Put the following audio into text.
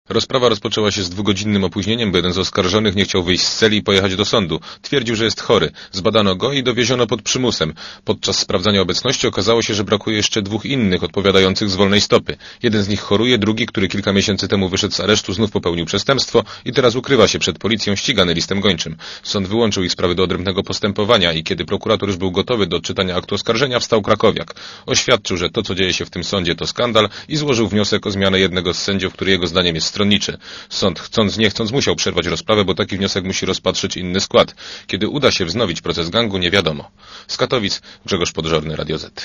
Rozprawa rozpoczęła się z 2-godzinnym opóźnieniem, bo jeden z oskarżonych nie chciał wyjść z celi i pojechać do sądu. Twierdził, że jest chory. Zbadano go i dowieziono pod przymusem. Podczas sprawdzania obecności okazało się, że brakuje jeszcze 2 innych odpowiadających z wolnej stopy. Jeden z nich choruje, drugi, który kilka miesięcy temu wyszedł z aresztu, znów popełnił przestępstwo i teraz ukrywa się przed policją, ścigany listem gończym. Sąd wyłączył ich sprawy do odrębnego postępowania i kiedy prokurator już był gotowy do odczytania aktu oskarżenia, wstał krakowiak. Oświadczył, że to, co dzieje się w tym sądzie, to skandal i złożył wniosek o zmianę jednego z sędziów, który jego zdaniem jest stronniczy. Sąd, chcąc nie chcąc, musiał przerwać rozprawę, bo taki wniosek musi rozpatrzyć inny skład. Kiedy uda się wznowić proces gangu, nie wiadomo. Z Katowic Grzegorz Podżorny, Radio Z.